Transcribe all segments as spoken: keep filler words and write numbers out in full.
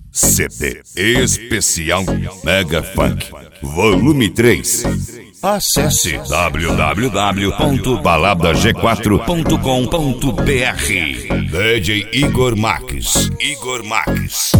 C D especial Mega Funk Volume três. Acesse w w w ponto balada g quatro ponto com ponto b r. D J Igor Marques. Igor Marques.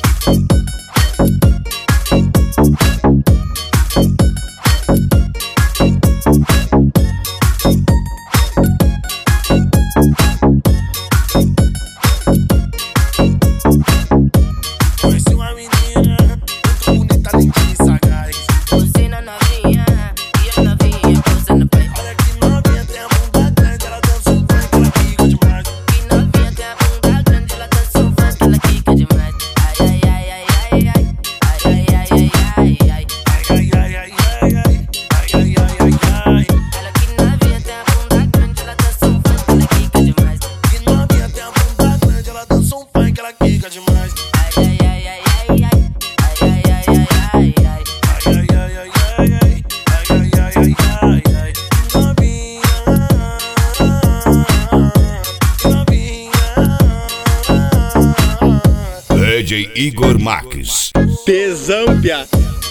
D J Igor Marques. Pesão, piá.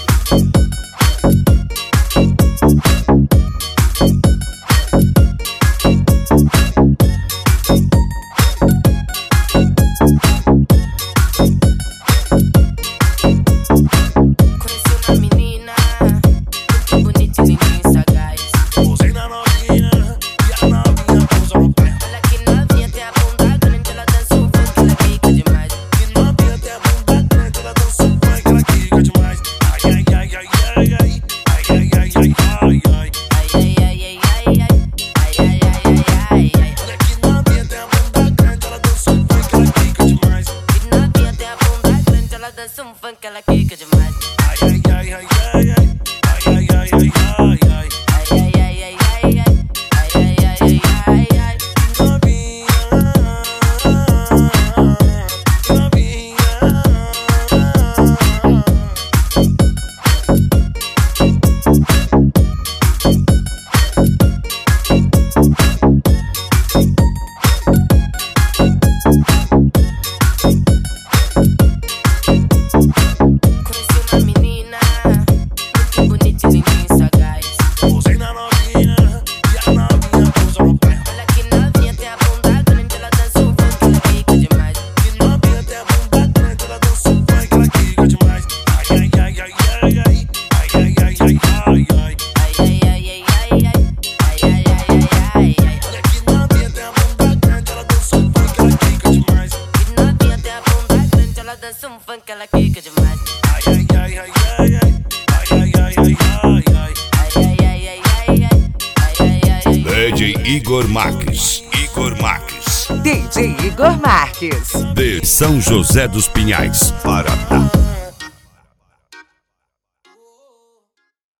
D J Igor Marques. Igor Marques. D J Igor Marques. De São José dos Pinhais, Paraná.